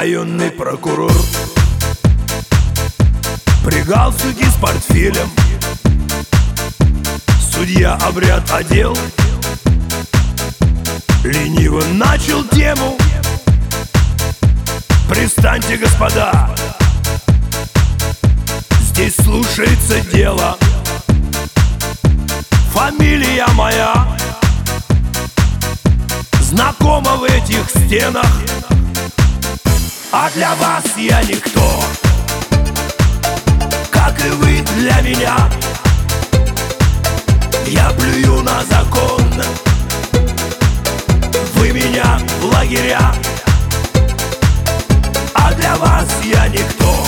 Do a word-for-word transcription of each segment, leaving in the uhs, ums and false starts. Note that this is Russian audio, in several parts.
Районный прокурор при галстуке с портфелем. Судья обряд одел, лениво начал тему. Пристаньте, господа, здесь слушается дело. Фамилия моя знакома в этих стенах, а для вас я никто, как и вы для меня. Я плюю на закон, вы меня в лагеря, а для вас я никто.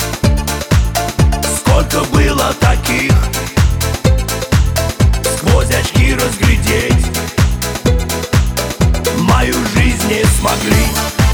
Сколько было таких, сквозь очки разглядеть мою жизнь не смогли.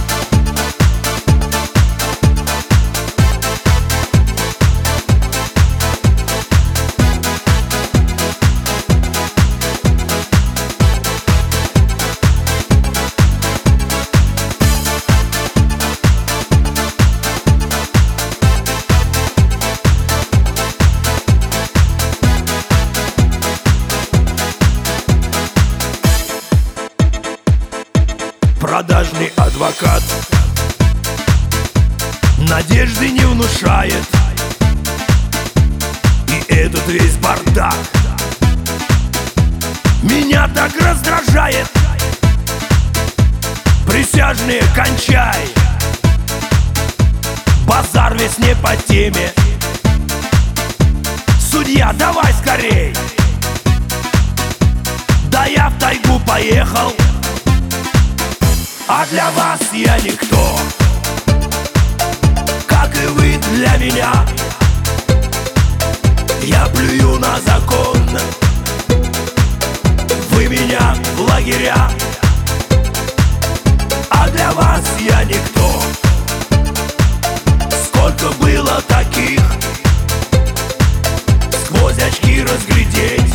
Продажный адвокат надежды не внушает, и этот весь бардак меня так раздражает. Присяжные, кончай, базар весь не по теме. Судья, давай скорей, да я в тайгу поехал, а для вас я никто, как и вы для меня. Я плюю на закон, вы меня в лагеря, а для вас я никто. Сколько было таких, сквозь очки разглядеть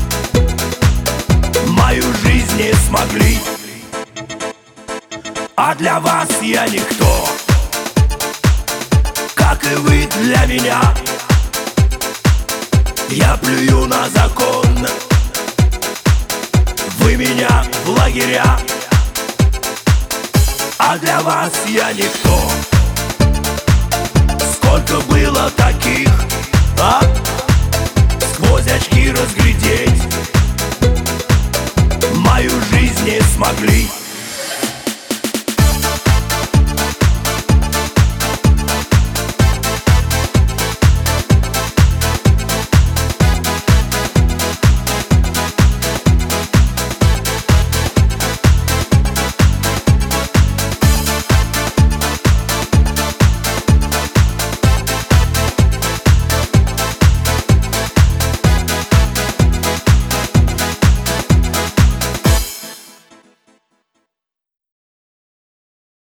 мою жизнь не смогли, а для вас я никто, как и вы для меня. Я плюю на закон, вы меня в лагеря, а для вас я никто. Сколько было таких, а? Сквозь очки разглядеть мою жизнь не смогли.